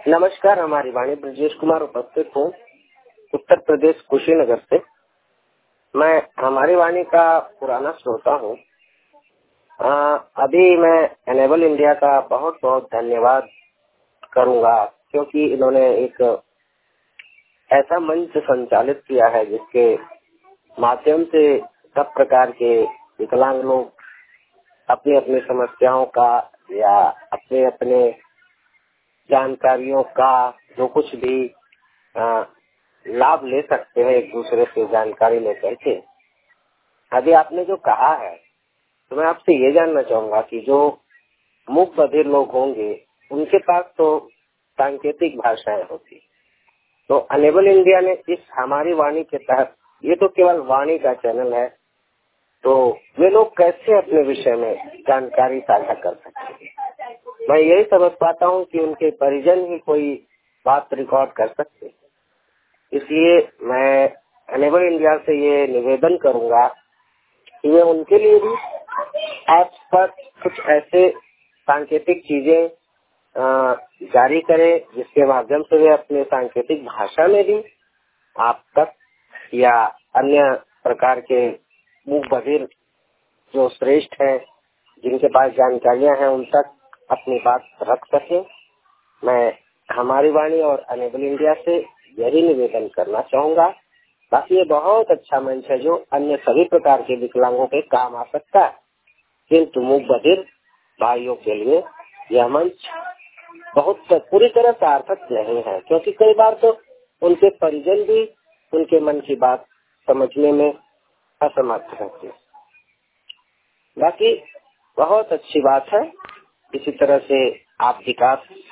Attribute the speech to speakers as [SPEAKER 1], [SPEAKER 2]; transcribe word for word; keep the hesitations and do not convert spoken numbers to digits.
[SPEAKER 1] नमस्कार, हमारी वाणी ब्रजेश कुमार उपस्थित हूँ उत्तर प्रदेश कुशीनगर से। मैं हमारी वाणी का पुराना श्रोता हूँ। अभी मैं एनेबल इंडिया का बहुत बहुत धन्यवाद करूँगा, क्योंकि इन्होंने एक ऐसा मंच संचालित किया है जिसके माध्यम से सब प्रकार के विकलांग लोग अपनी अपनी समस्याओं का या अपने अपने जानकारियों का जो कुछ भी आ, लाभ ले सकते हैं एक दूसरे से जानकारी लेकर के। अभी आपने जो कहा है तो मैं आपसे ये जानना चाहूंगा कि जो मूक बधिर लोग होंगे उनके पास तो सांकेतिक भाषाएं होती, तो अनेबल इंडिया ने इस हमारी वाणी के तहत, ये तो केवल वाणी का चैनल है, तो वे लोग कैसे अपने विषय में जानकारी साझा कर सकते हैं। मैं यही समझ पाता हूँ कि उनके परिजन ही कोई बात रिकॉर्ड कर सकते, इसलिए मैं अनेबल इंडिया से ये निवेदन करूंगा कि वे उनके लिए भी ऐप पर कुछ ऐसे सांकेतिक चीजें जारी करें जिसके माध्यम से वे अपने सांकेतिक भाषा में भी आप तक या अन्य प्रकार के मूक बधिर जो श्रेष्ठ हैं जिनके पास जानकारियां हैं उन तक अपनी बात रख सके। मैं हमारी वाणी और अनेबल इंडिया से यही निवेदन करना चाहूंगा। बाकी ये बहुत अच्छा मंच है जो अन्य सभी प्रकार के विकलांगों के काम आ सकता है, किंतु मूक बधिर भाइयों के लिए यह मंच बहुत पूरी तरह सार्थक नहीं है, क्योंकि कई बार तो उनके परिजन भी उनके मन की बात समझने में असमर्थ रहते। बाकी बहुत अच्छी बात है, इसी तरह से आप विकास